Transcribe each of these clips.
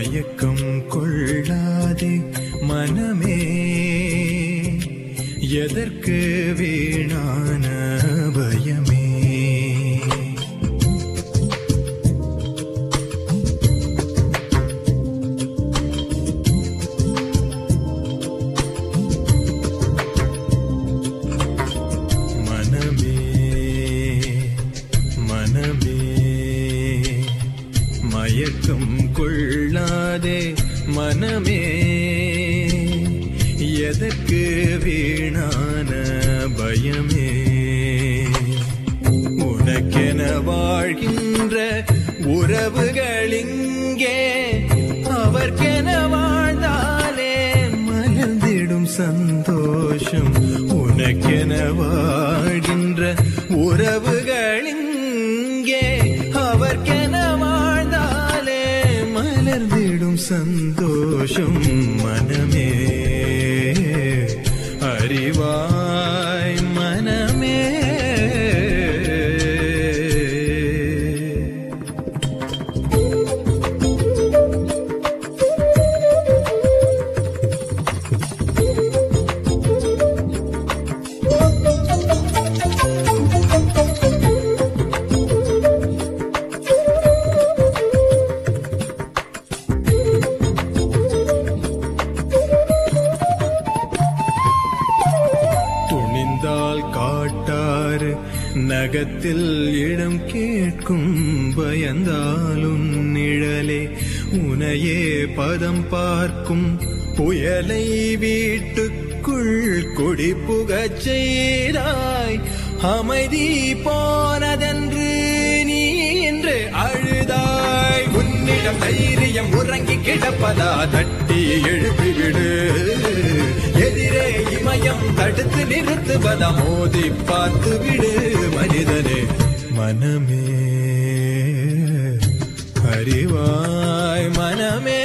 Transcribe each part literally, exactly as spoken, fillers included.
மயக்கம் கொள்ளாதே மனமே, எதற்கு வீணான பயமே. மனமே மனமே மயக்கம் கொள்ளாதே மனமே, எதற்கு வீணான பயமே. உனக்கென வாழ்கின்ற உறவுகளிங்கே, அவர்க்கென வாழ்ந்தாலே மலர்ந்திடும் சந்தோஷம். உனக்கென வாழ்கின்ற உறவுகளிங்கே, அவர்க்கென வாழ்ந்தாலே மலர்ந்திடும் சந்தோஷம். மனமே அறிவாய் மனமே. காட்டாறு நகத்தில் இடம் கேட்கும், பயந்தாலும் நிழலே உனையே பதம் பார்க்கும். புயலை வீட்டுக்குள் கொடி புகச் செய்தாய், அமைதி போனதென்று நீ இன்று அழுதாய். உன்னிடம் தைரியம் உறங்கி கிடப்பதா, தட்டி எழுப்பிவிடு. எதிரே இமயம் தடுத்து நிறுத்துவதா, மோதி பார்த்து விடு மனிதனே. மனமே அறிவாய் மனமே.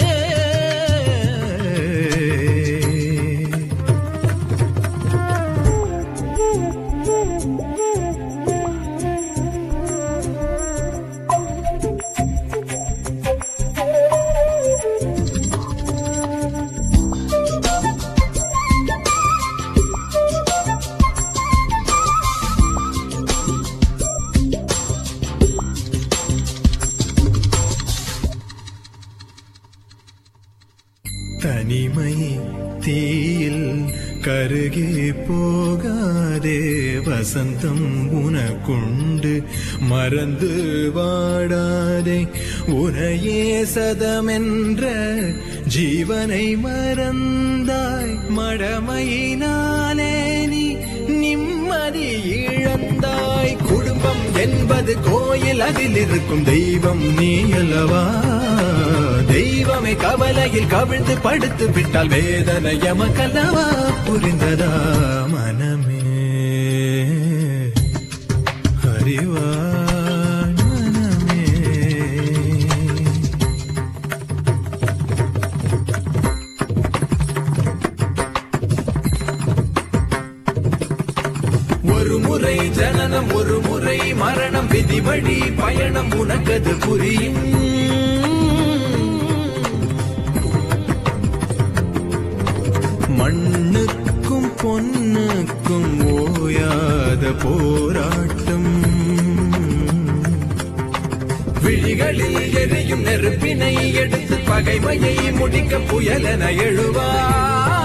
தனிமை தீயில் கருகி போகாதே, வசந்தம் உனக்குண்டு மறந்து வாடாதே. உனையே சதமென்ற ஜீவனை மறந்தாய், மடமையினாலே நீ நிம்மதி இழந்தாய். குடும்பம் என்பது கோயில், அதில் இருக்கும் தெய்வம் நீ அல்லவா. தெய்வமே கவலையில் கவிழ்ந்து படுத்து விட்டால் வேதனை எமக்கல்லவா. புரிந்ததா மனமே அறிவாய் மனமே. ஒரு முறை ஜனனம், ஒரு முறை மரணம், விதி வழி பயணம் உனக்கது புரியும். மண்ணுக்கும் பொன்னுக்கும் ஓயாத போராட்டம். விழிகளில் எரியும் நெருப்பினை எடுத்து பகைமையை முடிக்க புயலென எழுவா.